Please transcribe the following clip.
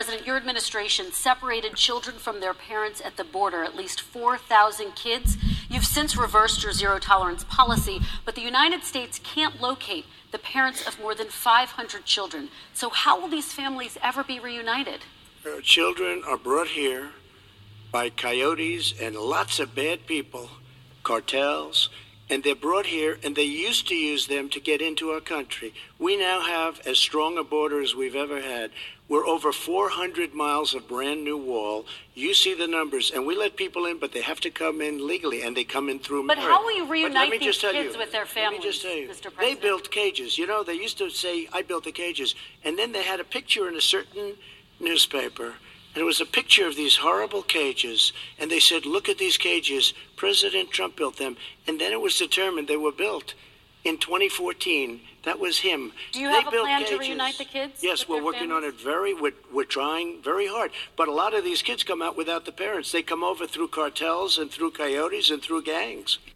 President, your administration separated children from their parents at the border, at least 4,000 kids. You've since reversed your zero-tolerance policy, but the United States can't locate the parents of more than 500 children. So how will these families ever be reunited? Children are brought here by coyotes and lots of bad people, cartels, and they're brought here, and they used to use them to get into our country. We now have as strong a border as we've ever had. We're over 400 miles of brand new wall. You see the numbers, and we let people in, but they have to come in legally, and they come in through But merit. how will you reunite these tell kids you, with their families, Let me just tell you, Mr. President? they built cages. You know, they used to say, I built the cages, and then they had a picture in a certain newspaper, and it was a picture of these horrible cages, and they said, look at these cages. President Trump built them, and then it was determined they were built in 2014. That was him. Do you have a plan to reunite the kids? Yes, we're working on it we're trying very hard. But a lot of these kids come out without the parents. They come over through cartels and through coyotes and through gangs.